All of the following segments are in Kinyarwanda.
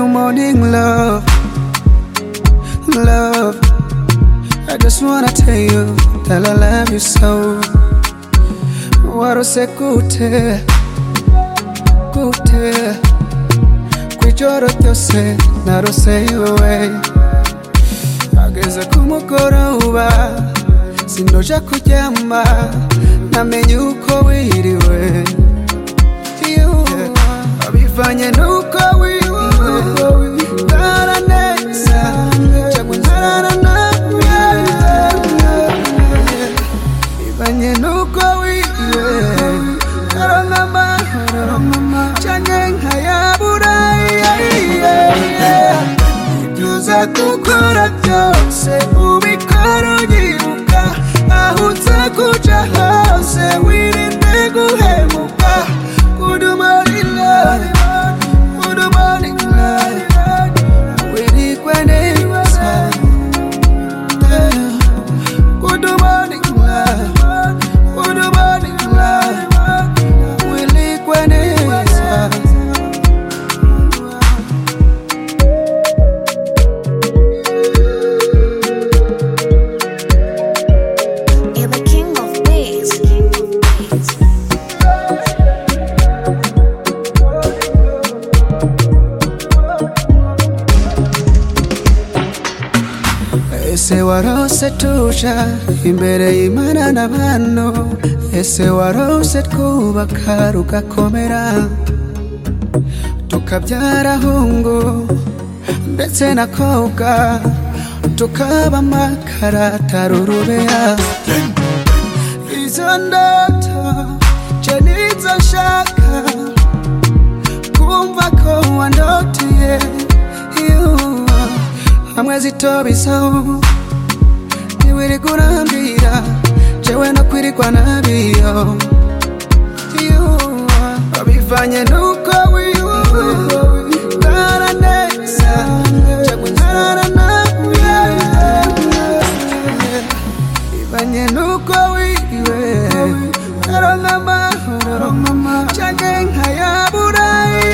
morning, love, love. I just wanna tell you that I love you so. Warose gute, gute. Kwijoro ryose narose iwewe. Ageze kumugoroba sindoja kuryama, namenye uko wiriwe. Abivanye nuko wiriwe, ndaraneza cyangwa ntarara nawe. Abivanye nuko wiriwe, ndaronka amahoro cyangwa nkayabura. Ibyo gukora byose ubikora unyibuka, aho uza kuja hose wirinde guhemuka. Good morning, love, good morning, love. Wirikwe neza. Good morning, love, good morning, love. Wirikwe neza. Ese warose tuja imbere y'Imana n'abantu, ese warose twubaka rugakomera, tukabyara hungu ndetse na koga, tukaba amakara atarurubeya. Izo ndoto je nizo nshaka, kumva ko wandotiye hamwe zitobisaho. Niwiri kurambira jewe no kwirikwa nabiyo. Abivanye nuko wiwe, ndaraneza cyangwa ntarara nawe. Abivanye nuko wiwe, ndaronka amahoro cyangwa nkayabura.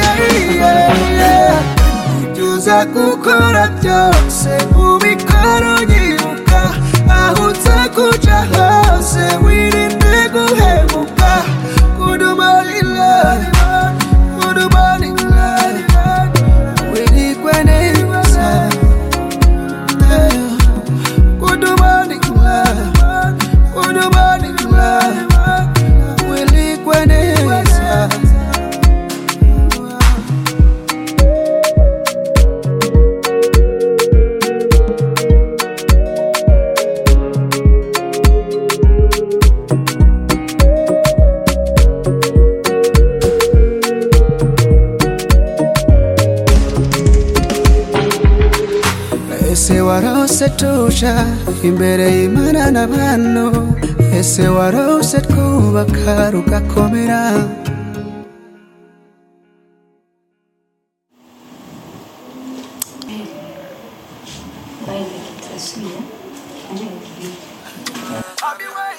Ibyo gukora byose ubikora unyibuka, aho uza kuja hose wirinde guhemuka. Good morning, love, good morning, love. Wirikwe neza. Good morning, love, good morning, love. Wirikwe neza. Ese warose tuja imbere y'Imana n'abantu, ese warose twubaka rugakomera. I'll be waiting.